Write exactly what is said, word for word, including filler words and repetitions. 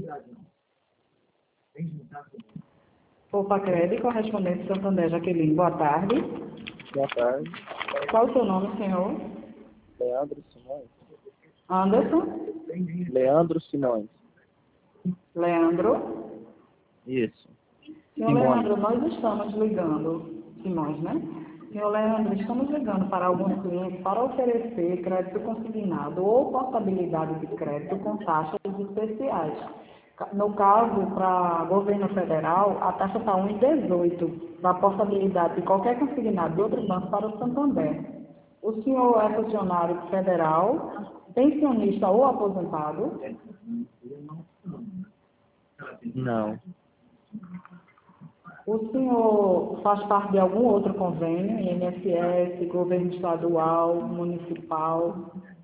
Fofacred, correspondente Santander, Jaqueline, boa tarde. Boa tarde. Qual o seu nome, senhor? Leandro Simões. Anderson? Leandro Simões. Leandro? Isso. Senhor Simões. Leandro, nós estamos ligando, Simões, né? Senhor Leandro, estamos ligando para alguns clientes para oferecer crédito consignado ou portabilidade de crédito com taxas especiais. No caso, para governo federal, a taxa está um vírgula dezoito da portabilidade de qualquer consignado de outro banco para o Santander. O senhor é funcionário federal, pensionista ou aposentado? Não. O senhor faz parte de algum outro convênio, I N S S, governo estadual, municipal?